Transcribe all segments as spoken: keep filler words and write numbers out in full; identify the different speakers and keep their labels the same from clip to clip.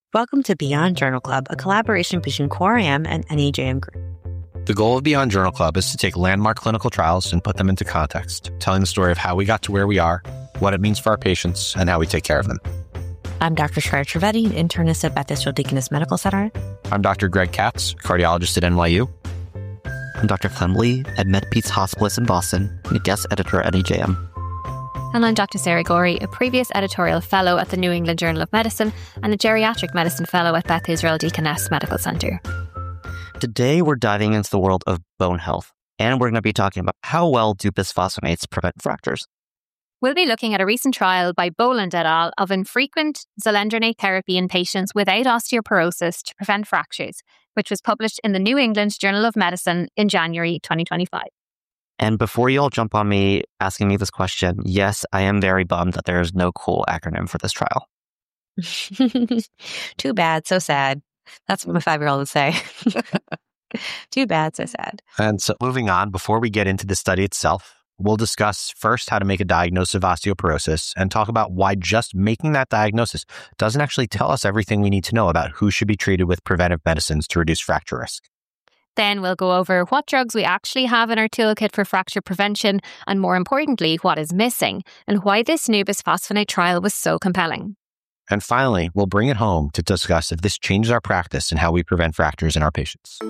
Speaker 1: Welcome to Beyond Journal Club, a collaboration between Core I M and N E J M Group.
Speaker 2: The goal of Beyond Journal Club is to take landmark clinical trials and put them into context, telling the story of how we got to where we are, what it means for our patients, and how we take care of them.
Speaker 1: I'm Doctor Shreya Trivedi, internist at Beth Israel Deaconess Medical Center.
Speaker 2: I'm Doctor Greg Katz, cardiologist at N Y U.
Speaker 3: I'm Doctor Clem Lee at MedPeace Hospice in Boston, and a guest editor at N E J M.
Speaker 4: And I'm Doctor Sarah Gorey, a previous editorial fellow at the New England Journal of Medicine and a geriatric medicine fellow at Beth Israel Deaconess Medical Center.
Speaker 3: Today, we're diving into the world of bone health, and we're going to be talking about how well do bisphosphonates prevent fractures.
Speaker 4: We'll be looking at a recent trial by Boland et al. Of infrequent zoledronate therapy in patients without osteoporosis to prevent fractures, which was published in the New England Journal of Medicine in January twenty twenty-five.
Speaker 3: And before you all jump on me asking me this question, yes, I am very bummed that there is no cool acronym for this trial.
Speaker 1: Too bad, so sad. That's what my five-year-old would say. Too bad, so sad.
Speaker 2: And so moving on, before we get into the study itself, we'll discuss first how to make a diagnosis of osteoporosis and talk about why just making that diagnosis doesn't actually tell us everything we need to know about who should be treated with preventive medicines to reduce fracture risk.
Speaker 4: Then we'll go over what drugs we actually have in our toolkit for fracture prevention, and more importantly, what is missing, and why this new bisphosphonate trial was so compelling.
Speaker 2: And finally, we'll bring it home to discuss if this changes our practice and how we prevent fractures in our patients.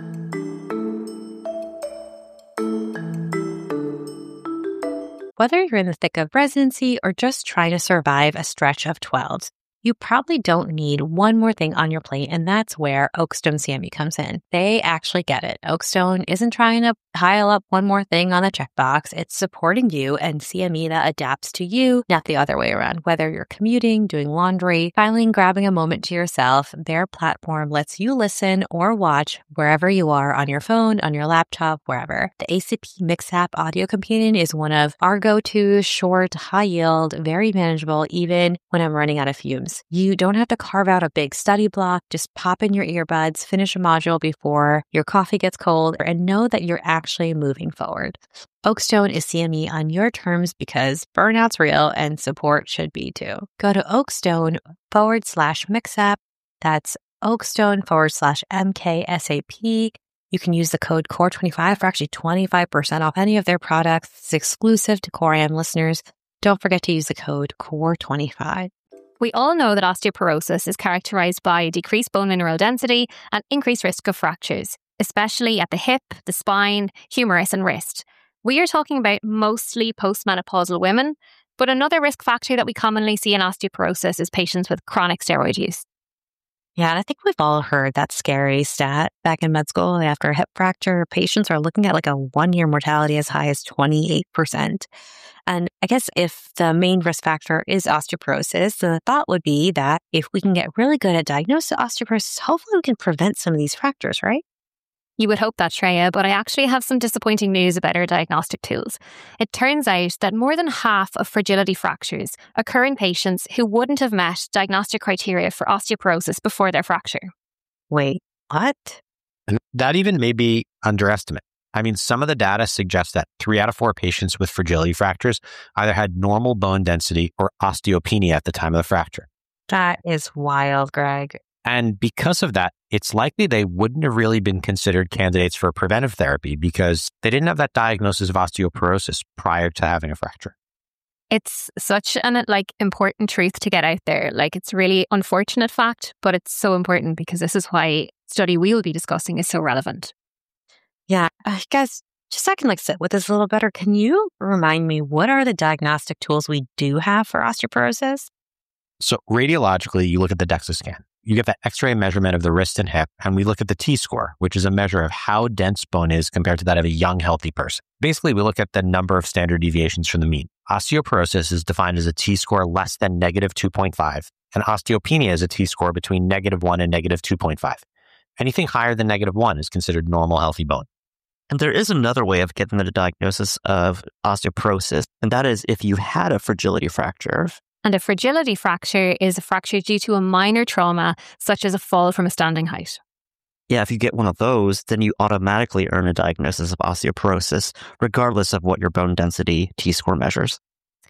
Speaker 1: Whether you're in the thick of residency or just trying to survive a stretch of twelves, you probably don't need one more thing on your plate, and that's where Oakstone C M E comes in. They actually get it. Oakstone isn't trying to pile up one more thing on the checkbox. It's supporting you and C M E that adapts to you, not the other way around. Whether you're commuting, doing laundry, finally grabbing a moment to yourself, their platform lets you listen or watch wherever you are on your phone, on your laptop, wherever. The A C P MixApp audio companion is one of our go-tos, short, high yield, very manageable, even when I'm running out of fumes. You don't have to carve out a big study block. Just pop in your earbuds, finish a module before your coffee gets cold, and know that you're actually moving forward. Oakstone is C M E on your terms because burnout's real and support should be too. Go to Oakstone forward slash MixApp. That's Oakstone forward slash M K S A P. You can use the code core twenty-five for actually twenty-five percent off any of their products. It's exclusive to Core I M listeners. Don't forget to use the code core twenty-five.
Speaker 4: We all know that osteoporosis is characterized by decreased bone mineral density and increased risk of fractures, especially at the hip, the spine, humerus, and wrist. We are talking about mostly postmenopausal women, but another risk factor that we commonly see in osteoporosis is patients with chronic steroid use.
Speaker 1: Yeah, and I think we've all heard that scary stat back in med school. After a hip fracture, patients are looking at like a one-year mortality as high as twenty-eight percent. And I guess if the main risk factor is osteoporosis, the thought would be that if we can get really good at diagnosing osteoporosis, hopefully we can prevent some of these fractures, right?
Speaker 4: You would hope that, Shreya, but I actually have some disappointing news about our diagnostic tools. It turns out that more than half of fragility fractures occur in patients who wouldn't have met diagnostic criteria for osteoporosis before their fracture.
Speaker 1: Wait, what?
Speaker 2: And that even may be underestimate. I mean, some of the data suggests that three out of four patients with fragility fractures either had normal bone density or osteopenia at the time of the fracture.
Speaker 1: That is wild, Greg.
Speaker 2: And because of that, it's likely they wouldn't have really been considered candidates for preventive therapy because they didn't have that diagnosis of osteoporosis prior to having a fracture.
Speaker 4: It's such an like important truth to get out there. Like, it's really unfortunate fact, but it's so important because this is why the study we will be discussing is so relevant.
Speaker 1: Yeah, uh, guys, just so I can like sit with this a little better, can you remind me what are the diagnostic tools we do have for osteoporosis?
Speaker 2: So radiologically, you look at the DEXA scan. You get that X-ray measurement of the wrist and hip, and we look at the T-score, which is a measure of how dense bone is compared to that of a young, healthy person. Basically, we look at the number of standard deviations from the mean. Osteoporosis is defined as a T-score less than negative two point five, and osteopenia is a T-score between negative one and negative two point five. Anything higher than negative one is considered normal, healthy bone.
Speaker 3: And there is another way of getting the diagnosis of osteoporosis, and that is if you had a fragility fracture.
Speaker 4: And a fragility fracture is a fracture due to a minor trauma, such as a fall from a standing height.
Speaker 3: Yeah, if you get one of those, then you automatically earn a diagnosis of osteoporosis, regardless of what your bone density T-score measures.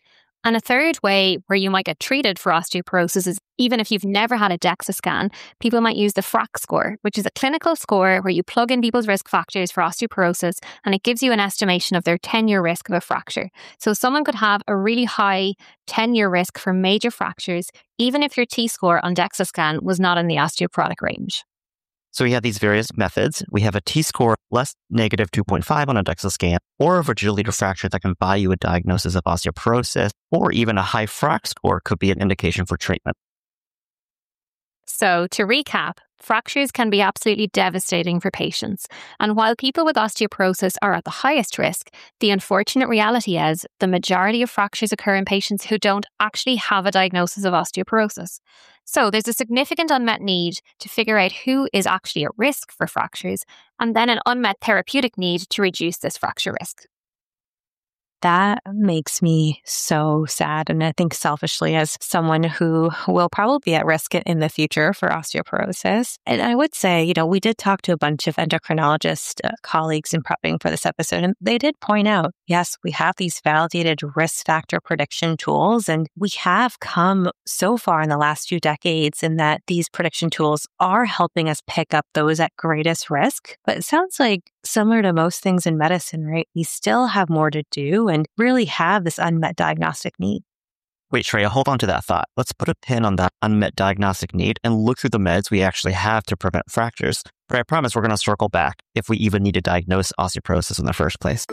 Speaker 4: And a third way where you might get treated for osteoporosis is even if you've never had a DEXA scan, people might use the F R A C score, which is a clinical score where you plug in people's risk factors for osteoporosis and it gives you an estimation of their ten-year risk of a fracture. So someone could have a really high ten-year risk for major fractures, even if your T-score on DEXA scan was not in the osteoporotic range.
Speaker 3: So we have these various methods. We have a T-score less negative two point five on a DEXA scan, or a virgility fracture that can buy you a diagnosis of osteoporosis, or even a high F R A C score could be an indication for treatment.
Speaker 4: So to recap, fractures can be absolutely devastating for patients. And while people with osteoporosis are at the highest risk, the unfortunate reality is the majority of fractures occur in patients who don't actually have a diagnosis of osteoporosis. So there's a significant unmet need to figure out who is actually at risk for fractures, and then an unmet therapeutic need to reduce this fracture risk.
Speaker 1: That makes me so sad. And I think selfishly, as someone who will probably be at risk in the future for osteoporosis. And I would say, you know, we did talk to a bunch of endocrinologist uh, colleagues in prepping for this episode, and they did point out, yes, we have these validated risk factor prediction tools, and we have come so far in the last few decades in that these prediction tools are helping us pick up those at greatest risk. But it sounds like similar to most things in medicine, right? We still have more to do and really have this unmet diagnostic need.
Speaker 3: Wait, Shreya, hold on to that thought. Let's put a pin on that unmet diagnostic need and look through the meds we actually have to prevent fractures. But I promise we're going to circle back if we even need to diagnose osteoporosis in the first place.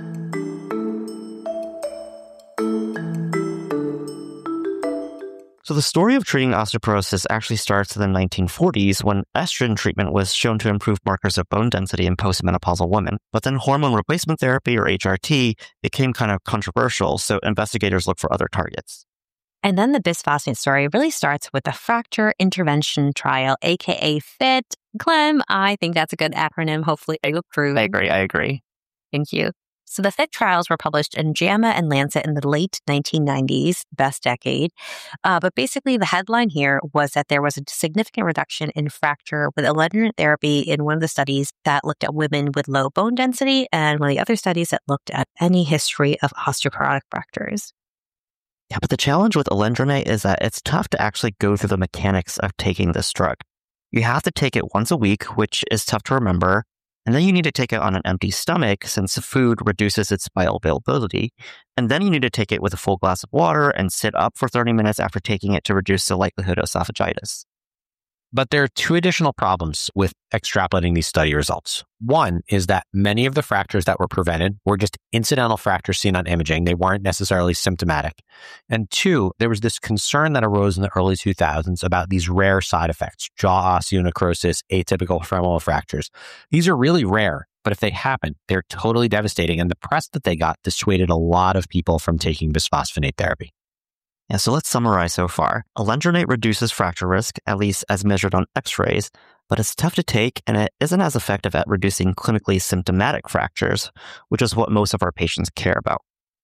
Speaker 3: So the story of treating osteoporosis actually starts in the nineteen forties when estrogen treatment was shown to improve markers of bone density in postmenopausal women. But then hormone replacement therapy, or H R T, became kind of controversial, so investigators looked for other targets.
Speaker 1: And then the bisphosphonate story really starts with the Fracture Intervention Trial, aka FIT. Clem, I think that's a good acronym. Hopefully I approve.
Speaker 3: I agree, I agree.
Speaker 1: Thank you. So the FIT trials were published in JAMA and Lancet in the late nineteen nineties, best decade. Uh, but basically the headline here was that there was a significant reduction in fracture with alendronate therapy in one of the studies that looked at women with low bone density and one of the other studies that looked at any history of osteoporotic fractures.
Speaker 3: Yeah, but the challenge with alendronate is that it's tough to actually go through the mechanics of taking this drug. You have to take it once a week, which is tough to remember. And then you need to take it on an empty stomach since food reduces its bioavailability. And then you need to take it with a full glass of water and sit up for thirty minutes after taking it to reduce the likelihood of esophagitis.
Speaker 2: But there are two additional problems with extrapolating these study results. One is that many of the fractures that were prevented were just incidental fractures seen on imaging. They weren't necessarily symptomatic. And two, there was this concern that arose in the early two thousands about these rare side effects, jaw osteonecrosis, atypical femoral fractures. These are really rare, but if they happen, they're totally devastating. And the press that they got dissuaded a lot of people from taking bisphosphonate therapy.
Speaker 3: Yeah, so let's summarize so far. Alendronate reduces fracture risk, at least as measured on x-rays, but it's tough to take and it isn't as effective at reducing clinically symptomatic fractures, which is what most of our patients care about.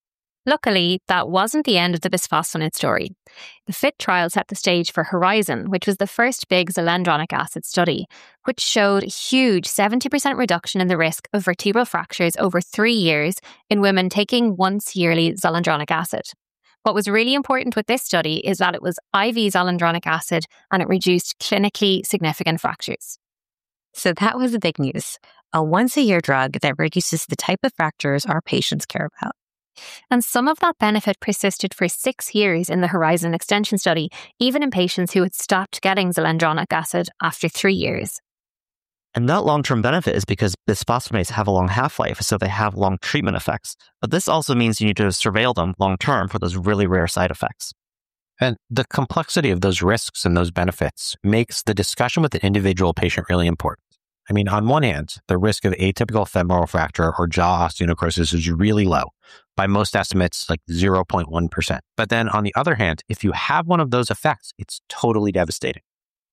Speaker 4: Luckily, that wasn't the end of the bisphosphonate story. The FIT trial set the stage for Horizon, which was the first big zoledronic acid study, which showed huge seventy percent reduction in the risk of vertebral fractures over three years in women taking once yearly zoledronic acid. What was really important with this study is that it was I V zoledronic acid and it reduced clinically significant fractures.
Speaker 1: So that was the big news. A once-a-year drug that reduces the type of fractures our patients care about.
Speaker 4: And some of that benefit persisted for six years in the Horizon extension study, even in patients who had stopped getting zoledronic acid after three years.
Speaker 3: And that long-term benefit is because bisphosphonates have a long half-life, so they have long treatment effects. But this also means you need to surveil them long-term for those really rare side effects.
Speaker 2: And the complexity of those risks and those benefits makes the discussion with the individual patient really important. I mean, on one hand, the risk of atypical femoral fracture or jaw osteonecrosis is really low. By most estimates, like zero point one percent. But then on the other hand, if you have one of those effects, it's totally devastating.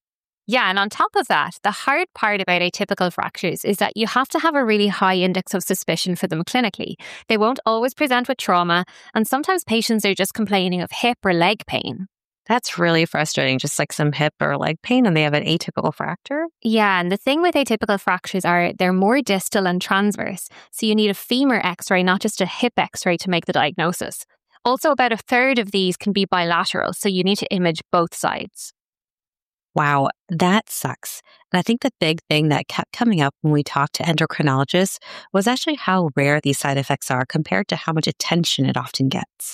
Speaker 4: Yeah, and on top of that, the hard part about atypical fractures is that you have to have a really high index of suspicion for them clinically. They won't always present with trauma, and sometimes patients are just complaining of hip or leg pain.
Speaker 1: That's really frustrating, just like some hip or leg pain, and they have an atypical fracture.
Speaker 4: Yeah, and the thing with atypical fractures are they're more distal and transverse, so you need a femur x-ray, not just a hip x-ray to make the diagnosis. Also, about a third of these can be bilateral, so you need to image both sides.
Speaker 1: Wow, that sucks. And I think the big thing that kept coming up when we talked to endocrinologists was actually how rare these side effects are compared to how much attention it often gets.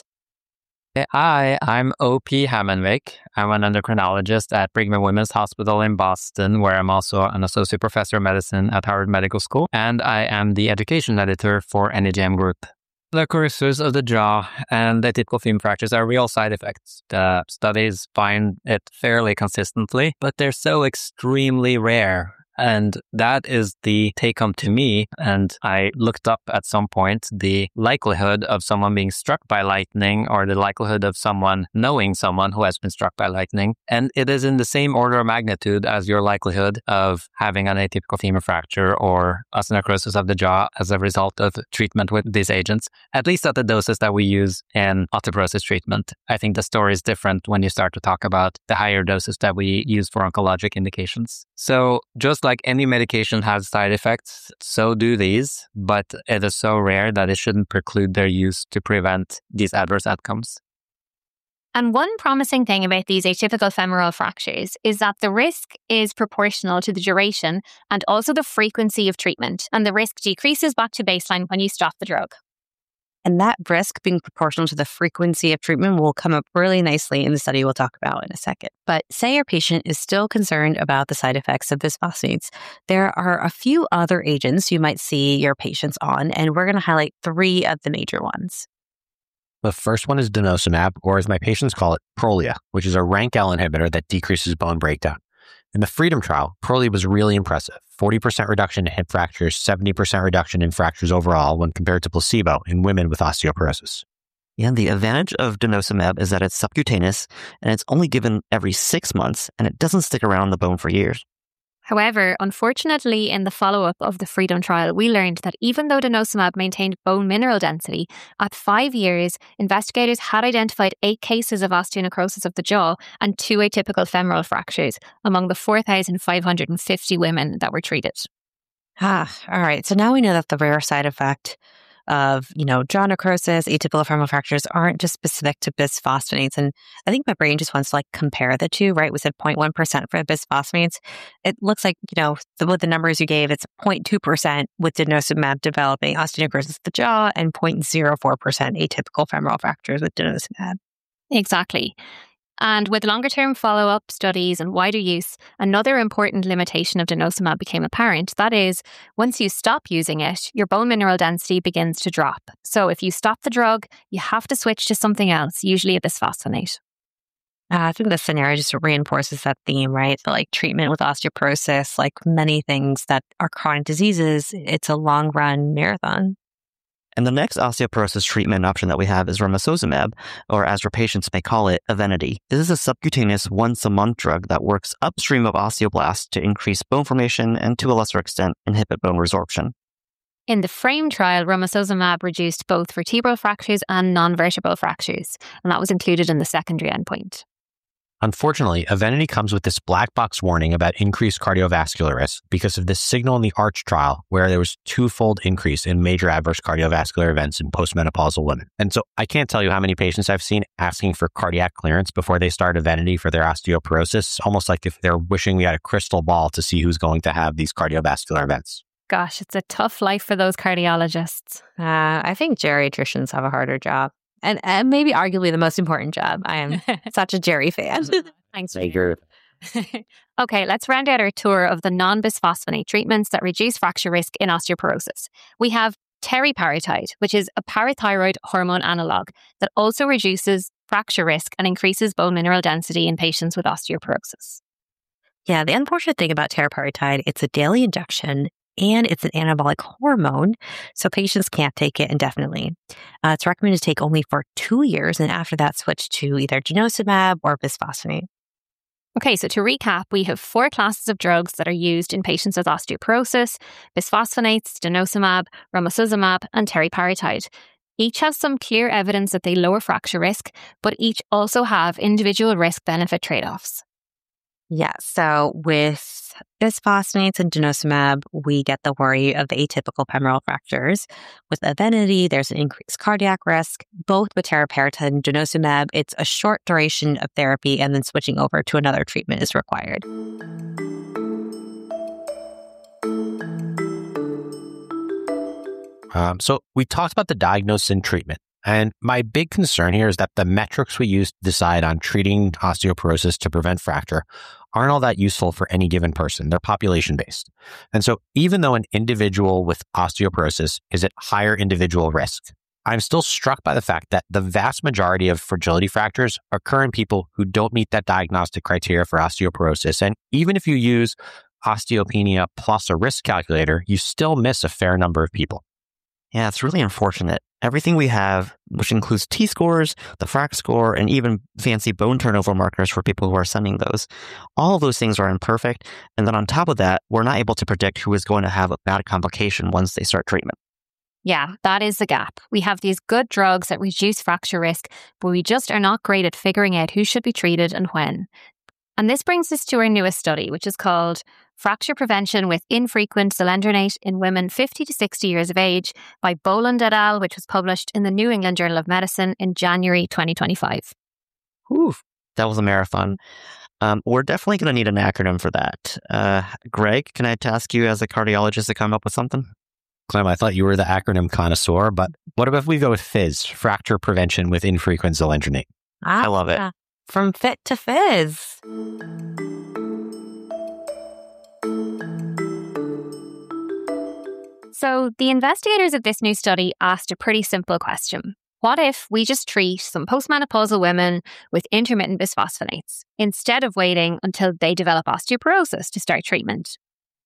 Speaker 2: Hi, I'm O P Hamanvik. I'm an endocrinologist at Brigham and Women's Hospital in Boston, where I'm also an associate professor of medicine at Harvard Medical School, and I am the education editor for N E J M Group. The occurrences of the jaw and atypical femur fractures are real side effects. The studies find it fairly consistently, but they're so extremely rare. And that is the take-home to me. And I looked up at some point the likelihood of someone being struck by lightning or the likelihood of someone knowing someone who has been struck by lightning. And it is in the same order of magnitude as your likelihood of having an atypical femur fracture or osteonecrosis of the jaw as a result of treatment with these agents, at least at the doses that we use in osteoporosis treatment. I think the story is different when you start to talk about the higher doses that we use for oncologic indications. So just like any medication has side effects, so do these, but it is so rare that it shouldn't preclude their use to prevent these adverse outcomes.
Speaker 4: And one promising thing about these atypical femoral fractures is that the risk is proportional to the duration and also the frequency of treatment, and the risk decreases back to baseline when you stop the drug.
Speaker 1: And that risk being proportional to the frequency of treatment will come up really nicely in the study we'll talk about in a second. But say your patient is still concerned about the side effects of bisphosphonates. There are a few other agents you might see your patients on, and we're going to highlight three of the major ones.
Speaker 2: The first one is denosumab, or as my patients call it, Prolia, which is a rank L inhibitor that decreases bone breakdown. In the FREEDOM trial, Prolia was really impressive. forty percent reduction in hip fractures, seventy percent reduction in fractures overall when compared to placebo in women with osteoporosis.
Speaker 3: Yeah, the advantage of denosumab is that it's subcutaneous and it's only given every six months and it doesn't stick around the bone for years.
Speaker 4: However, unfortunately, in the follow-up of the FREEDOM trial, we learned that even though denosumab maintained bone mineral density, at five years, investigators had identified eight cases of osteonecrosis of the jaw and two atypical femoral fractures among the four thousand five hundred fifty women that were treated.
Speaker 1: Ah, all right. So now we know that the rare side effect of, you know, jaw necrosis, atypical femoral fractures aren't just specific to bisphosphonates. And I think my brain just wants to like compare the two, right? We said zero point one percent for bisphosphonates. It looks like, you know, the, with the numbers you gave, it's zero point two percent with denosumab developing osteonecrosis of the jaw and zero point zero four percent atypical femoral fractures with denosumab.
Speaker 4: Exactly. And with longer-term follow-up studies and wider use, another important limitation of denosumab became apparent. That is, once you stop using it, your bone mineral density begins to drop. So if you stop the drug, you have to switch to something else, usually a bisphosphonate.
Speaker 1: Uh, I think this scenario just reinforces that theme, right? So like treatment with osteoporosis, like many things that are chronic diseases, it's a long-run marathon.
Speaker 3: And the next osteoporosis treatment option that we have is romosozumab, or as our patients may call it, Evenity. This is a subcutaneous once-a-month drug that works upstream of osteoblasts to increase bone formation and, to a lesser extent, inhibit bone resorption.
Speaker 4: In the FRAME trial, romosozumab reduced both vertebral fractures and non-vertebral fractures, and that was included in the secondary endpoint.
Speaker 2: Unfortunately, Evenity comes with this black box warning about increased cardiovascular risk because of this signal in the ARCH trial where there was twofold increase in major adverse cardiovascular events in postmenopausal women. And so I can't tell you how many patients I've seen asking for cardiac clearance before they start Evenity for their osteoporosis, almost like if they're wishing we had a crystal ball to see who's going to have these cardiovascular events.
Speaker 4: Gosh, it's a tough life for those cardiologists.
Speaker 1: Uh, I think geriatricians have a harder job. And, and maybe arguably the most important job. I am such a Jerry fan.
Speaker 4: Thanks. Okay, let's round out our tour of the non-bisphosphonate treatments that reduce fracture risk in osteoporosis. We have teriparatide, which is a parathyroid hormone analog that also reduces fracture risk and increases bone mineral density in patients with osteoporosis.
Speaker 1: Yeah, the unfortunate thing about teriparatide, it's a daily injection. And it's an anabolic hormone, so patients can't take it indefinitely. Uh, it's recommended to take only for two years, and after that, switch to either denosumab or bisphosphonate.
Speaker 4: Okay, so to recap, we have four classes of drugs that are used in patients with osteoporosis: bisphosphonates, denosumab, romosozumab, and teriparatide. Each has some clear evidence that they lower fracture risk, but each also have individual risk-benefit trade-offs.
Speaker 1: Yeah, so with bisphosphonates and denosumab, we get the worry of the atypical femoral fractures. With Evenity, there's an increased cardiac risk. Both with teriparatide and denosumab, it's a short duration of therapy, and then switching over to another treatment is required.
Speaker 2: Um, so we talked about the diagnosis and treatment. And my big concern here is that the metrics we use to decide on treating osteoporosis to prevent fracture aren't all that useful for any given person. They're population-based. And so even though an individual with osteoporosis is at higher individual risk, I'm still struck by the fact that the vast majority of fragility fractures occur in people who don't meet that diagnostic criteria for osteoporosis. And even if you use osteopenia plus a risk calculator, you still miss a fair number of people.
Speaker 3: Yeah, it's really unfortunate. Everything we have, which includes T-scores, the FRAX score, and even fancy bone turnover markers for people who are sending those, all of those things are imperfect. And then on top of that, we're not able to predict who is going to have a bad complication once they start treatment.
Speaker 4: Yeah, that is the gap. We have these good drugs that reduce fracture risk, but we just are not great at figuring out who should be treated and when. And this brings us to our newest study, which is called Fracture Prevention with Infrequent Zoledronate in Women fifty to sixty years of age by Boland et al., which was published in the New England Journal of Medicine in January twenty twenty-five.
Speaker 3: Whew, that was a marathon. Um, we're definitely going to need an acronym for that. Uh, Greg, can I task you as a cardiologist to come up with something?
Speaker 2: Clem, I thought you were the acronym connoisseur, but what about if we go with FIZ, Fracture Prevention with Infrequent Zoledronate?
Speaker 1: Ah,
Speaker 3: I love it.
Speaker 1: From fit to fizz.
Speaker 4: So the investigators of this new study asked a pretty simple question. What if we just treat some postmenopausal women with intermittent bisphosphonates instead of waiting until they develop osteoporosis to start treatment?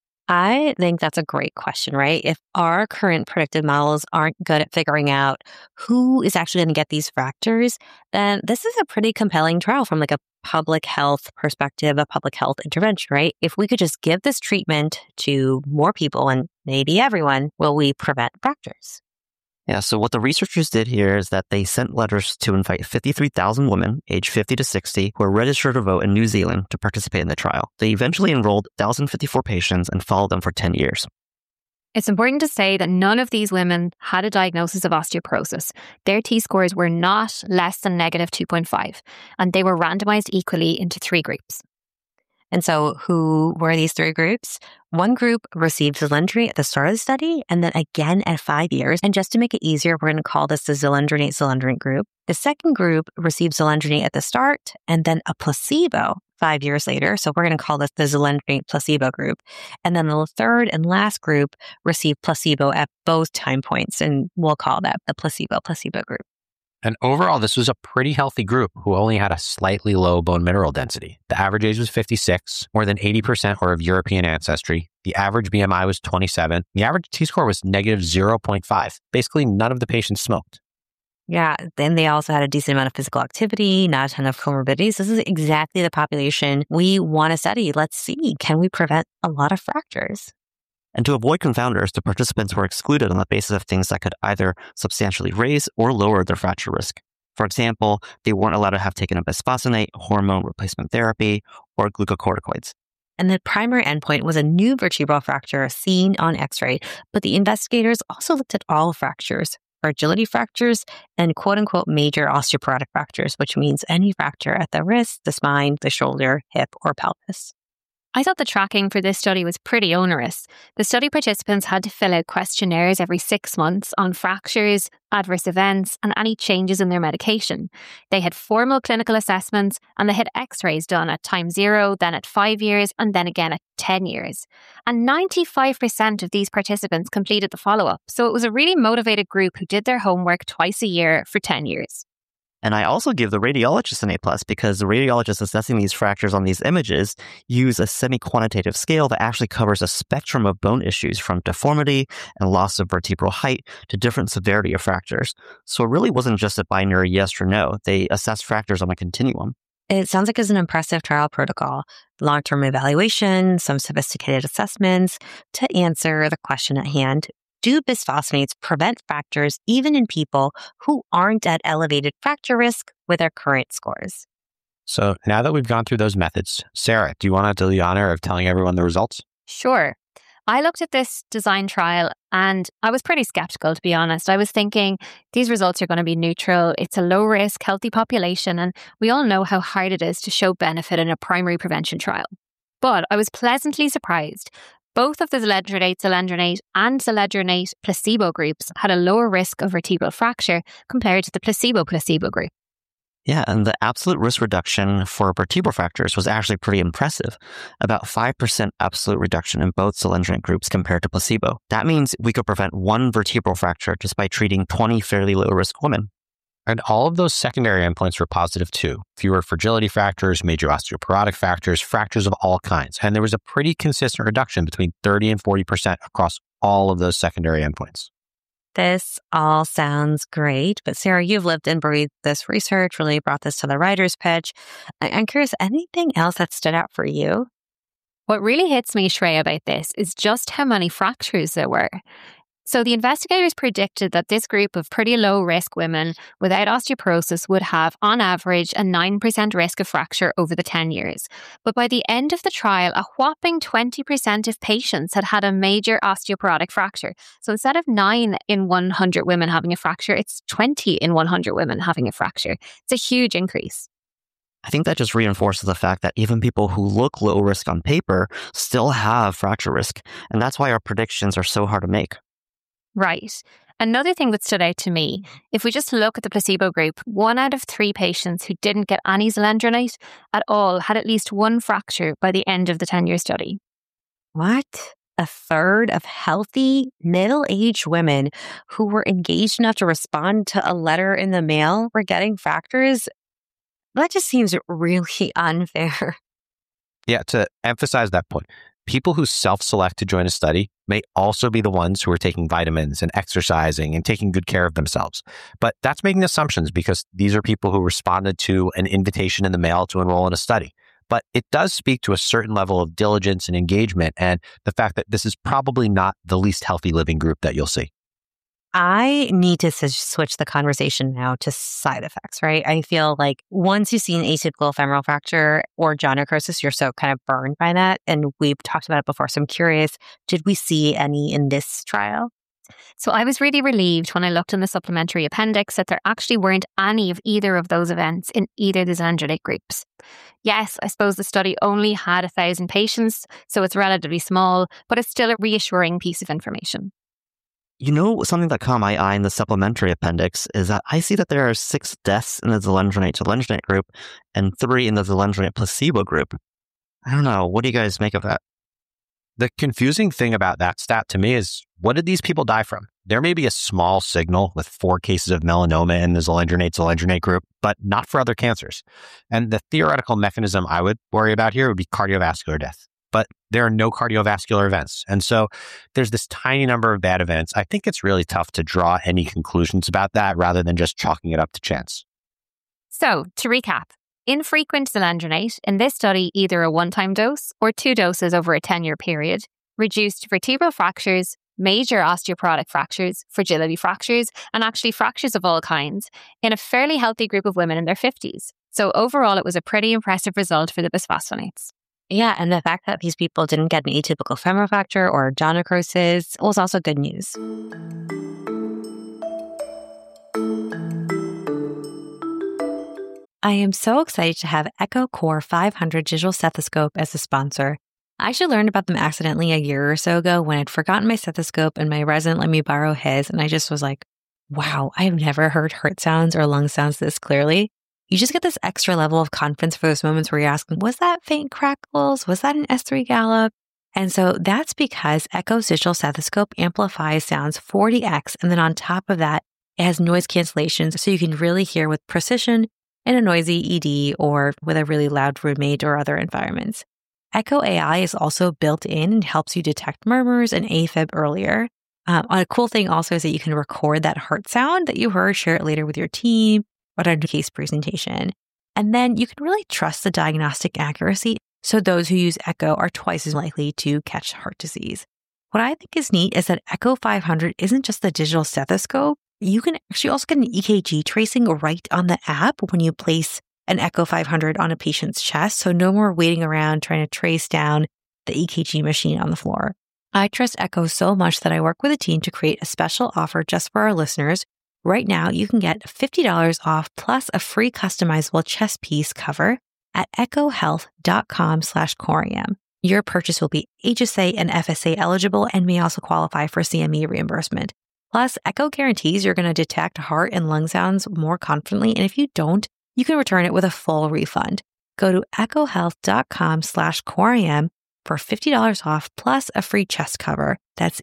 Speaker 1: I think that's a great question, right? If our current predictive models aren't good at figuring out who is actually going to get these fractures, then this is a pretty compelling trial from like a public health perspective, a public health intervention, right? If we could just give this treatment to more people and maybe everyone, will we prevent fractures?
Speaker 3: Yeah, so what the researchers did here is that they sent letters to invite fifty-three thousand women aged fifty to sixty who are registered to vote in New Zealand to participate in the trial. They eventually enrolled one thousand fifty-four patients and followed them for ten years.
Speaker 4: It's important to say that none of these women had a diagnosis of osteoporosis. Their T-scores were not less than negative two point five, and they were randomized equally into three groups.
Speaker 1: And so who were these three groups? One group received zoledronate at the start of the study and then again at five years. And just to make it easier, we're going to call this the zoledronate-zoledronate group. The second group received zoledronate at the start and then a placebo five years later. So we're going to call this the zoledronate placebo group. And then the third and last group received placebo at both time points. And we'll call that the placebo-placebo group.
Speaker 2: And overall, this was a pretty healthy group who only had a slightly low bone mineral density. The average age was fifty-six. More than eighty percent were of European ancestry. The average B M I was twenty-seven. The average T-score was negative zero point five. Basically, none of the patients smoked.
Speaker 1: Yeah, then they also had a decent amount of physical activity, not a ton of comorbidities. This is exactly the population we want to study. Let's see, can we prevent a lot of fractures?
Speaker 3: And to avoid confounders, the participants were excluded on the basis of things that could either substantially raise or lower their fracture risk. For example, they weren't allowed to have taken a bisphosphonate, hormone replacement therapy, or glucocorticoids.
Speaker 1: And the primary endpoint was a new vertebral fracture seen on X-ray, but the investigators also looked at all fractures, fragility fractures, and quote-unquote major osteoporotic fractures, which means any fracture at the wrist, the spine, the shoulder, hip, or pelvis.
Speaker 4: I thought the tracking for this study was pretty onerous. The study participants had to fill out questionnaires every six months on fractures, adverse events, and any changes in their medication. They had formal clinical assessments, and they had x-rays done at time zero, then at five years, and then again at ten years. And ninety-five percent of these participants completed the follow-up, so it was a really motivated group who did their homework twice a year for ten years.
Speaker 3: And I also give the radiologist an A plus because the radiologists assessing these fractures on these images use a semi-quantitative scale that actually covers a spectrum of bone issues from deformity and loss of vertebral height to different severity of fractures. So it really wasn't just a binary yes or no. They assessed fractures on a continuum.
Speaker 1: It sounds like it's an impressive trial protocol, long-term evaluation, some sophisticated assessments to answer the question at hand. Do bisphosphonates prevent fractures even in people who aren't at elevated fracture risk with their current scores?
Speaker 2: So now that we've gone through those methods, Sarah, do you want to do the honor of telling everyone the results?
Speaker 4: Sure. I looked at this design trial and I was pretty skeptical, to be honest. I was thinking these results are going to be neutral. It's a low risk, healthy population, and we all know how hard it is to show benefit in a primary prevention trial. But I was pleasantly surprised. Both of the zoledronate, zoledronate and zoledronate placebo groups had a lower risk of vertebral fracture compared to the placebo-placebo group.
Speaker 3: Yeah, and the absolute risk reduction for vertebral fractures was actually pretty impressive. About five percent absolute reduction in both zoledronate groups compared to placebo. That means we could prevent one vertebral fracture just by treating twenty fairly low-risk women.
Speaker 2: And all of those secondary endpoints were positive too. Fewer fragility fractures, major osteoporotic fractures, fractures of all kinds. And there was a pretty consistent reduction between thirty and forty percent across all of those secondary endpoints.
Speaker 1: This all sounds great, but Sarah, you've lived and breathed this research, really brought this to the writer's pitch. I- I'm curious, anything else that stood out for you?
Speaker 4: What really hits me, Shreya, about this is just how many fractures there were. So the investigators predicted that this group of pretty low-risk women without osteoporosis would have, on average, a nine percent risk of fracture over the ten years. But by the end of the trial, a whopping twenty percent of patients had had a major osteoporotic fracture. So instead of nine in one hundred women having a fracture, it's twenty in one hundred women having a fracture. It's a huge increase.
Speaker 3: I think that just reinforces the fact that even people who look low risk on paper still have fracture risk. And that's why our predictions are so hard to make.
Speaker 4: Right. Another thing that stood out to me, if we just look at the placebo group, one out of three patients who didn't get any zoledronate at all had at least one fracture by the end of the ten-year study.
Speaker 1: What? A third of healthy, middle-aged women who were engaged enough to respond to a letter in the mail were getting fractures? That just seems really unfair.
Speaker 2: Yeah, to emphasize that point, people who self-select to join a study may also be the ones who are taking vitamins and exercising and taking good care of themselves. But that's making assumptions because these are people who responded to an invitation in the mail to enroll in a study. But it does speak to a certain level of diligence and engagement and the fact that this is probably not the least healthy living group that you'll see.
Speaker 1: I need to s- switch the conversation now to side effects, right? I feel like once you see an atypical femoral fracture or jaw necrosis, you're so kind of burned by that. And we've talked about it before. So I'm curious, did we see any in this trial?
Speaker 4: So I was really relieved when I looked in the supplementary appendix that there actually weren't any of either of those events in either of the zoledronate groups. Yes, I suppose the study only had a thousand patients, so it's relatively small, but it's still a reassuring piece of information.
Speaker 3: You know, something that caught my eye in the supplementary appendix is that I see that there are six deaths in the zoledronate zoledronate group and three in the zoledronate placebo group. I don't know. What do you guys make of that?
Speaker 2: The confusing thing about that stat to me is, what did these people die from? There may be a small signal with four cases of melanoma in the zoledronate zoledronate group, but not for other cancers. And the theoretical mechanism I would worry about here would be cardiovascular death. But there are no cardiovascular events. And so there's this tiny number of bad events. I think it's really tough to draw any conclusions about that rather than just chalking it up to chance.
Speaker 4: So, to recap, infrequent zoledronate in this study, either a one-time dose or two doses over a ten-year period, reduced vertebral fractures, major osteoporotic fractures, fragility fractures, and actually fractures of all kinds in a fairly healthy group of women in their fifties. So overall, it was a pretty impressive result for the bisphosphonates.
Speaker 1: Yeah, and the fact that these people didn't get an atypical femoral fracture or jaw necrosis was also good news. I am so excited to have Echo Core five hundred digital stethoscope as a sponsor. I actually learned about them accidentally a year or so ago when I'd forgotten my stethoscope and my resident let me borrow his, and I just was like, wow, I've never heard heart sounds or lung sounds this clearly. You just get this extra level of confidence for those moments where you're asking, was that faint crackles? Was that an S three gallop? And so that's because Echo's digital stethoscope amplifies sounds forty x. And then on top of that, it has noise cancellation. So you can really hear with precision in a noisy E D or with a really loud roommate or other environments. Echo A I is also built in and helps you detect murmurs and AFib earlier. Um, a cool thing also is that you can record that heart sound that you heard, share it later with your team, or a case presentation. And then you can really trust the diagnostic accuracy. So those who use Echo are twice as likely to catch heart disease. What I think is neat is that Echo five hundred isn't just the digital stethoscope. You can actually also get an E K G tracing right on the app when you place an Echo five hundred on a patient's chest, so no more waiting around trying to trace down the E K G machine on the floor. I trust Echo so much that I work with a team to create a special offer just for our listeners. Right now, you can get fifty dollars off plus a free customizable chest piece cover at echohealth.com slash Corium. Your purchase will be H S A and F S A eligible and may also qualify for C M E reimbursement. Plus, Echo guarantees you're going to detect heart and lung sounds more confidently, and if you don't, you can return it with a full refund. Go to echohealth.com slash Corium for fifty dollars off plus a free chest cover. That's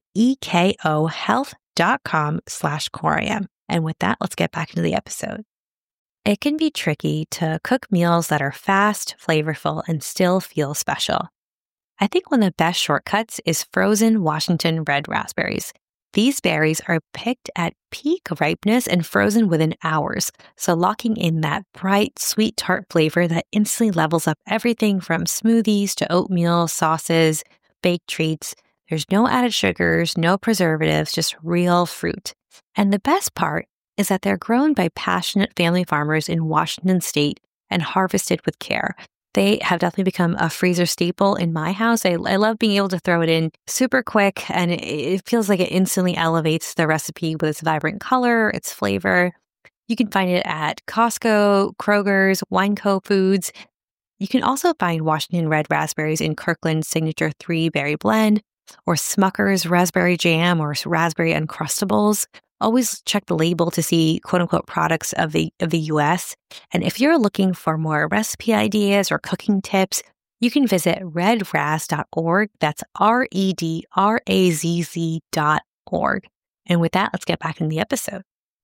Speaker 1: ekohealth.com slash Corium. And with that, let's get back into the episode. It can be tricky to cook meals that are fast, flavorful, and still feel special. I think one of the best shortcuts is frozen Washington red raspberries. These berries are picked at peak ripeness and frozen within hours, so locking in that bright, sweet tart flavor that instantly levels up everything from smoothies to oatmeal, sauces, baked treats. There's no added sugars, no preservatives, just real fruit. And the best part is that they're grown by passionate family farmers in Washington state and harvested with care. They have definitely become a freezer staple in my house. I, I love being able to throw it in super quick, and it, it feels like it instantly elevates the recipe with its vibrant color, its flavor. You can find it at Costco, Kroger's, Wineco Foods. You can also find Washington red raspberries in Kirkland's signature three berry blend, or Smucker's raspberry jam, or raspberry Uncrustables. Always check the label to see quote-unquote products of the of the U S. And if you're looking for more recipe ideas or cooking tips, you can visit red raz dot org. That's R E D R A Z Z dot org. And with that, let's get back in the episode.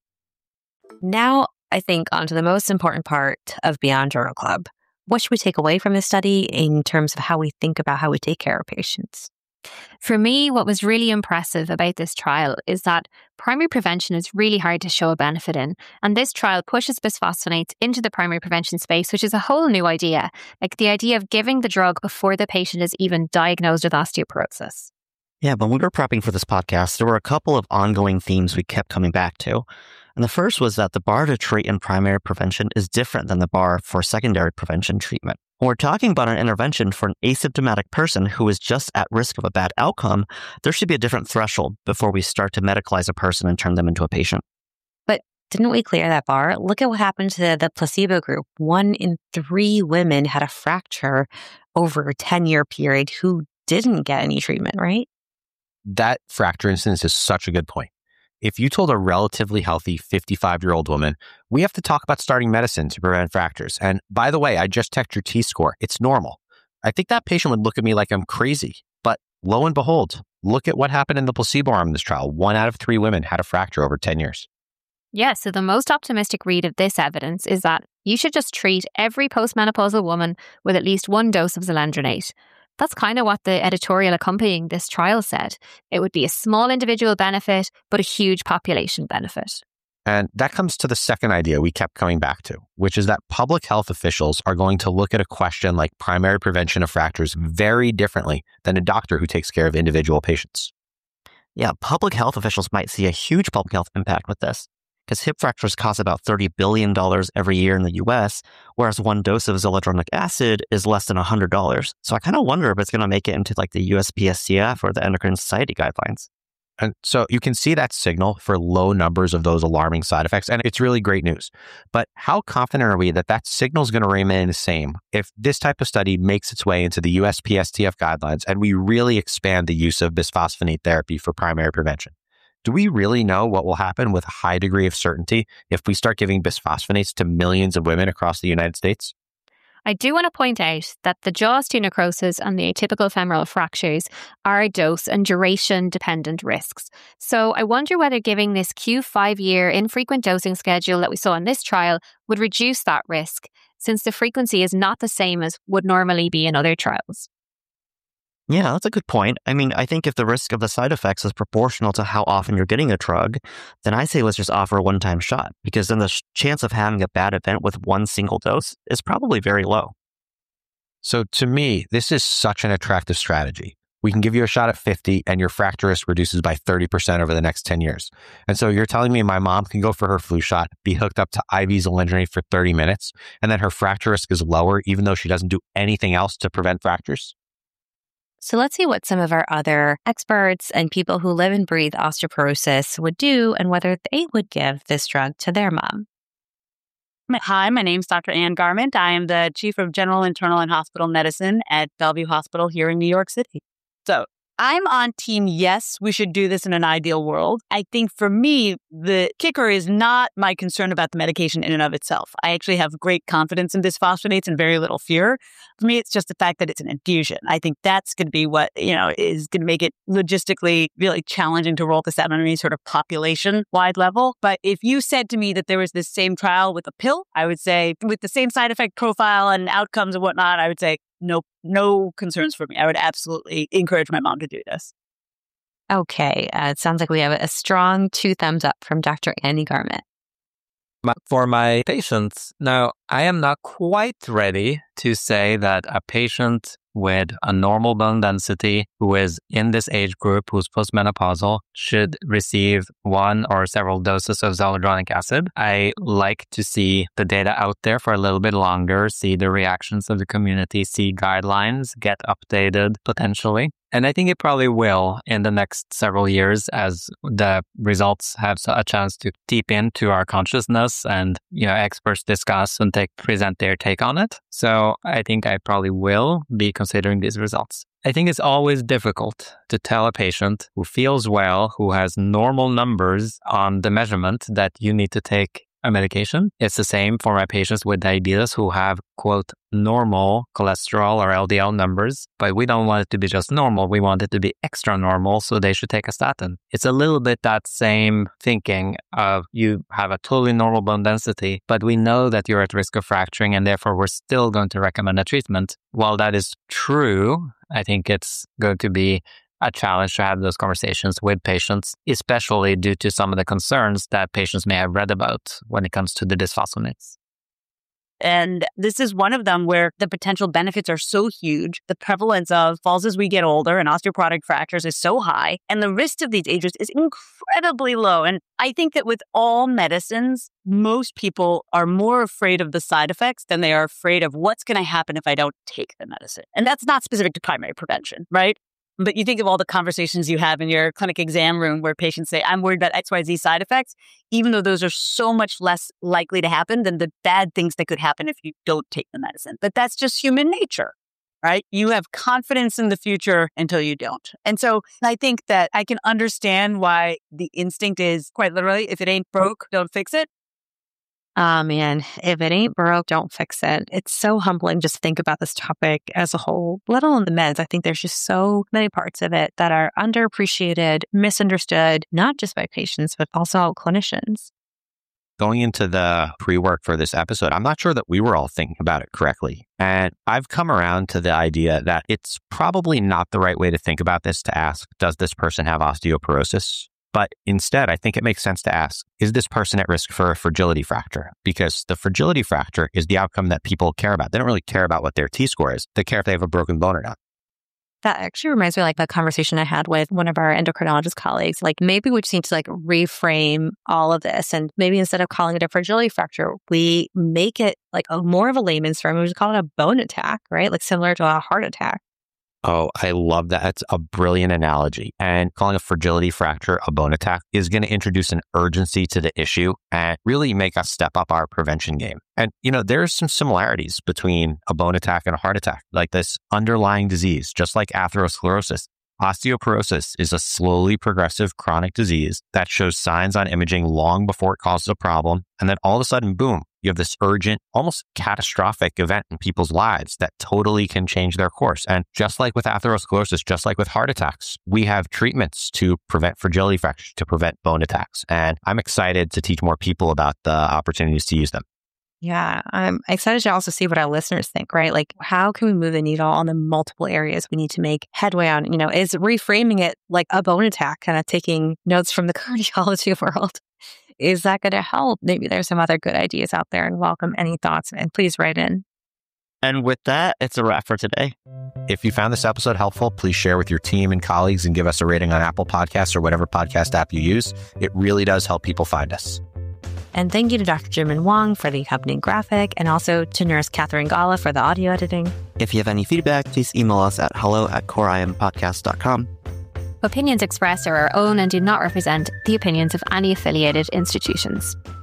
Speaker 1: Now, I think onto the most important part of Beyond Journal Club. What should we take away from this study in terms of how we think about how we take care of patients?
Speaker 4: For me, what was really impressive about this trial is that primary prevention is really hard to show a benefit in. And this trial pushes bisphosphonates into the primary prevention space, which is a whole new idea. Like the idea of giving the drug before the patient is even diagnosed with osteoporosis.
Speaker 3: Yeah, when we were prepping for this podcast, there were a couple of ongoing themes we kept coming back to. And the first was that the bar to treat in primary prevention is different than the bar for secondary prevention treatment. When we're talking about an intervention for an asymptomatic person who is just at risk of a bad outcome, there should be a different threshold before we start to medicalize a person and turn them into a patient.
Speaker 1: But didn't we clear that bar? Look at what happened to the placebo group. One in three women had a fracture over a ten-year period who didn't get any treatment, right?
Speaker 2: That fracture incidence is such a good point. If you told a relatively healthy fifty-five-year-old woman, we have to talk about starting medicine to prevent fractures. And by the way, I just checked your T-score. It's normal. I think that patient would look at me like I'm crazy. But lo and behold, look at what happened in the placebo arm of this trial. One out of three women had a fracture over ten years.
Speaker 4: Yeah, so the most optimistic read of this evidence is that you should just treat every postmenopausal woman with at least one dose of zoledronate. That's kind of what the editorial accompanying this trial said. It would be a small individual benefit, but a huge population benefit.
Speaker 2: And that comes to the second idea we kept coming back to, which is that public health officials are going to look at a question like primary prevention of fractures very differently than a doctor who takes care of individual patients.
Speaker 3: Yeah, public health officials might see a huge public health impact with this, because hip fractures cost about thirty billion dollars every year in the U S, whereas one dose of zoledronic acid is less than one hundred dollars. So I kind of wonder if it's going to make it into like the U S P S C F or the Endocrine Society guidelines.
Speaker 2: And so you can see that signal for low numbers of those alarming side effects, and it's really great news. But how confident are we that that signal is going to remain the same if this type of study makes its way into the U S P S T F guidelines and we really expand the use of bisphosphonate therapy for primary prevention? Do we really know what will happen with a high degree of certainty if we start giving bisphosphonates to millions of women across the United States?
Speaker 4: I do want to point out that the jaw osteonecrosis and the atypical femoral fractures are dose and duration dependent risks. So I wonder whether giving this Q five-year infrequent dosing schedule that we saw in this trial would reduce that risk, since the frequency is not the same as would normally be in other trials.
Speaker 3: Yeah, that's a good point. I mean, I think if the risk of the side effects is proportional to how often you're getting a drug, then I say let's just offer a one-time shot, because then the sh- chance of having a bad event with one single dose is probably very low.
Speaker 2: So to me, this is such an attractive strategy. We can give you a shot at fifty and your fracture risk reduces by thirty percent over the next ten years. And so you're telling me my mom can go for her flu shot, be hooked up to I V Zolendronate for thirty minutes, and then her fracture risk is lower even though she doesn't do anything else to prevent fractures?
Speaker 1: So let's see what some of our other experts and people who live and breathe osteoporosis would do and whether they would give this drug to their mom.
Speaker 5: Hi, my name is Doctor Ann Garment. I am the Chief of General Internal and Hospital Medicine at Bellevue Hospital here in New York City. So I'm on team yes, we should do this in an ideal world. I think for me, the kicker is not my concern about the medication in and of itself. I actually have great confidence in bisphosphonates and very little fear. For me, it's just the fact that it's an infusion. I think that's going to be what, you know, is going to make it logistically really challenging to roll this out on any sort of population-wide level. But if you said to me that there was this same trial with a pill, I would say with the same side effect profile and outcomes and whatnot, I would say, no, no concerns for me. I would absolutely encourage my mom to do this.
Speaker 1: Okay. Uh, it sounds like we have a strong two thumbs up from Doctor Annie Garment.
Speaker 6: For my patients, now I am not quite ready to say that a patient with a normal bone density who is in this age group, who's postmenopausal, should receive one or several doses of zoledronic acid. I like to see the data out there for a little bit longer, see the reactions of the community, see guidelines get updated potentially. And I think it probably will in the next several years as the results have a chance to seep into our consciousness and, you know, experts discuss and take, present their take on it. So I think I probably will be considering these results. I think it's always difficult to tell a patient who feels well, who has normal numbers on the measurement that you need to take a medication. It's the same for my patients with diabetes who have, quote, normal cholesterol or L D L numbers, but we don't want it to be just normal. We want it to be extra normal, so they should take a statin. It's a little bit that same thinking of you have a totally normal bone density, but we know that you're at risk of fracturing and therefore we're still going to recommend a treatment. While that is true, I think it's going to be a challenge to have those conversations with patients, especially due to some of the concerns that patients may have read about when it comes to the bisphosphonates.
Speaker 5: And this is one of them where the potential benefits are so huge. The prevalence of falls as we get older and osteoporotic fractures is so high, and the risk of these ages is incredibly low. And I think that with all medicines, most people are more afraid of the side effects than they are afraid of what's going to happen if I don't take the medicine. And that's not specific to primary prevention, right? But you think of all the conversations you have in your clinic exam room where patients say, I'm worried about X Y Z side effects, even though those are so much less likely to happen than the bad things that could happen if you don't take the medicine. But that's just human nature, right? You have confidence in the future until you don't. And so I think that I can understand why the instinct is quite literally, if it ain't broke, don't fix it.
Speaker 1: Oh man, if it ain't broke, don't fix it. It's so humbling just to think about this topic as a whole, let alone the meds. I think there's just so many parts of it that are underappreciated, misunderstood, not just by patients, but also clinicians.
Speaker 2: Going into the pre-work for this episode, I'm not sure that we were all thinking about it correctly. And I've come around to the idea that it's probably not the right way to think about this to ask, does this person have osteoporosis? But instead, I think it makes sense to ask, is this person at risk for a fragility fracture? Because the fragility fracture is the outcome that people care about. They don't really care about what their T-score is. They care if they have a broken bone or not.
Speaker 1: That actually reminds me of like a conversation I had with one of our endocrinologist colleagues. Like maybe we just need to like reframe all of this. And maybe instead of calling it a fragility fracture, we make it like a more of a layman's term. We just call it a bone attack, right? Like similar to a heart attack.
Speaker 2: Oh, I love that. It's a brilliant analogy. And calling a fragility fracture a bone attack is going to introduce an urgency to the issue and really make us step up our prevention game. And, you know, there's some similarities between a bone attack and a heart attack, like this underlying disease, just like atherosclerosis. Osteoporosis is a slowly progressive chronic disease that shows signs on imaging long before it causes a problem. And then all of a sudden, boom, you have this urgent, almost catastrophic event in people's lives that totally can change their course. And just like with atherosclerosis, just like with heart attacks, we have treatments to prevent fragility fractures, to prevent bone attacks. And I'm excited to teach more people about the opportunities to use them.
Speaker 1: Yeah, I'm excited to also see what our listeners think, right? Like, how can we move the needle on the multiple areas we need to make headway on? You know, is reframing it like a bone attack, kind of taking notes from the cardiology world? Is that going to help? Maybe there's some other good ideas out there, and welcome any thoughts, and please write in.
Speaker 3: And with that, it's a wrap for today.
Speaker 2: If you found this episode helpful, please share with your team and colleagues and give us a rating on Apple Podcasts or whatever podcast app you use. It really does help people find us.
Speaker 1: And thank you to Doctor Jimin Wong for the accompanying graphic, and also to nurse Catherine Gala for the audio editing.
Speaker 3: If you have any feedback, please email us at hello at coreimpodcast dot com.
Speaker 4: Opinions expressed are our own and do not represent the opinions of any affiliated institutions.